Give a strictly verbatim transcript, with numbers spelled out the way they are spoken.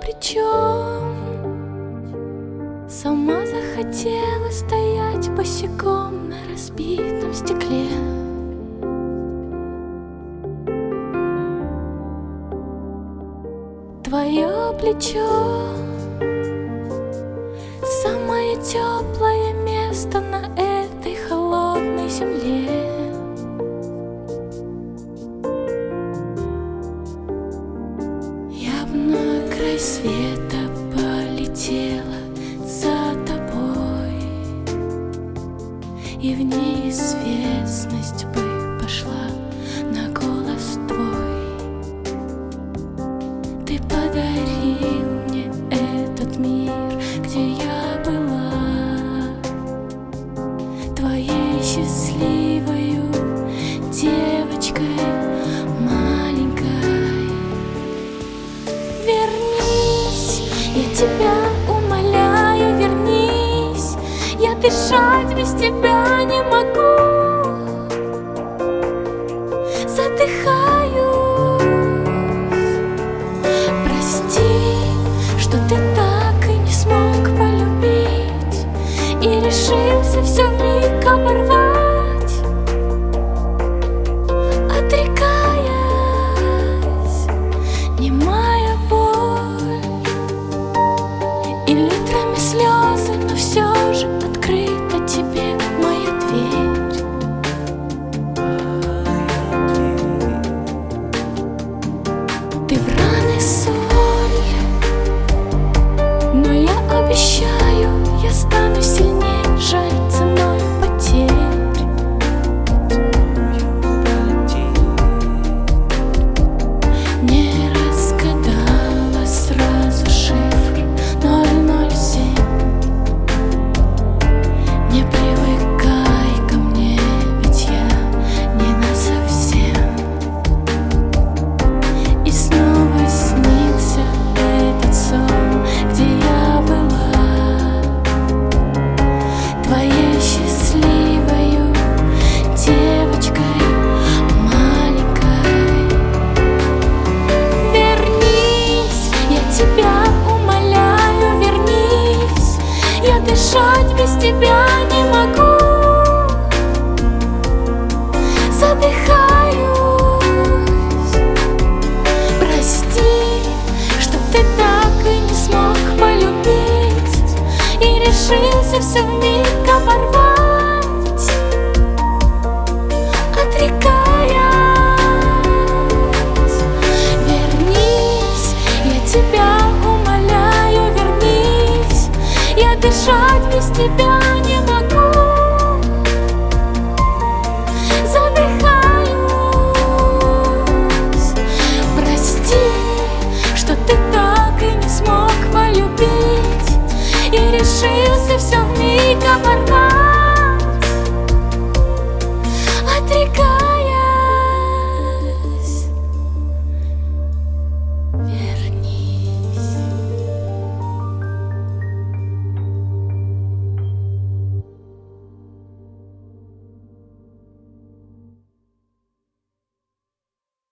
причем. Сама захотела стоять босиком на разбитом стекле. Твое плечо — самое теплое место на этой холодной земле. Я б на край света полетела за тобой, и в неизвестность бы пошла на голос твой. Ты подарил мне этот мир, где я была твоей счастливою девочкой маленькой. Вернись, я тебя умоляю, вернись. Я дышать без тебя не могу, задыхаюсь. Прости, что ты так и не смог полюбить и решился все вмиг оборвать, отрекаясь. Немая боль и литрами слезы, но все же открыта тебе моя дверь. Ты в раны соль, но я обещаю, я стану сильнее, жаль ценой потерь. Не разгадала сразу шифр ноль ноль семь. Не привыкай ко мне, ведь я не насовсем. И снова снился этот сон, где я была твоей счастливою девочкой маленькой. Вернись, я тебя умоляю, вернись. Я дышать без тебя не могу, задыхаюсь. Прости, что ты так и не смог полюбить и решился все вмиг оборвать, отрекаясь. Вернись, я тебя умоляю, вернись. Я дышать без тебя